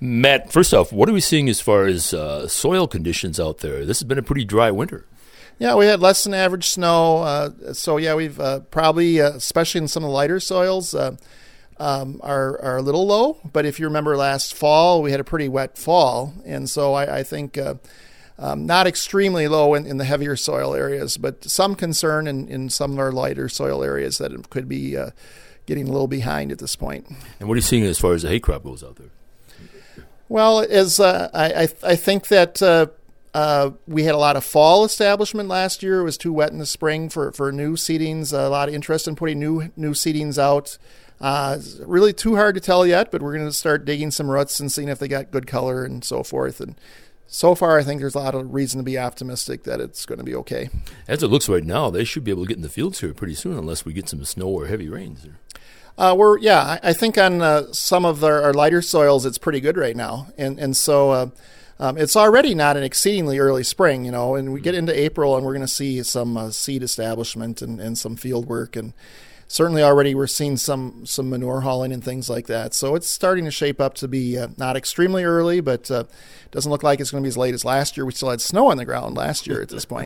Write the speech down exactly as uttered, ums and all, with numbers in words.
Matt, first off, what are we seeing as far as uh, soil conditions out there? This has been a pretty dry winter. Yeah, we had less than average snow. Uh, so, yeah, we've uh, probably, uh, especially in some of the lighter soils, uh, um, are, are a little low. But if you remember last fall, we had a pretty wet fall. And so I, I think uh, um, not extremely low in, in the heavier soil areas, but some concern in, in some of our lighter soil areas that it could be uh, getting a little behind at this point. And what are you seeing as far as the hay crop goes out there? Well, as uh, I, I I think that uh, uh, we had a lot of fall establishment last year. It was too wet in the spring for, for new seedings. A lot of interest in putting new new seedings out. Uh, it's really too hard to tell yet, but we're going to start digging some roots and seeing if they got good color and so forth. And so far, I think there's a lot of reason to be optimistic that it's going to be okay. As it looks right now, they should be able to get in the fields here pretty soon, unless we get some snow or heavy rains. Uh, we're yeah, I, I think on uh, some of our, our lighter soils, it's pretty good right now, and and so uh, um, it's already not an exceedingly early spring, you know. And we get into April, and we're going to see some uh, seed establishment and, and some field work, and certainly already we're seeing some some manure hauling and things like that. So it's starting to shape up to be uh, not extremely early, but uh, doesn't look like it's going to be as late as last year. We still had snow on the ground last year at this point.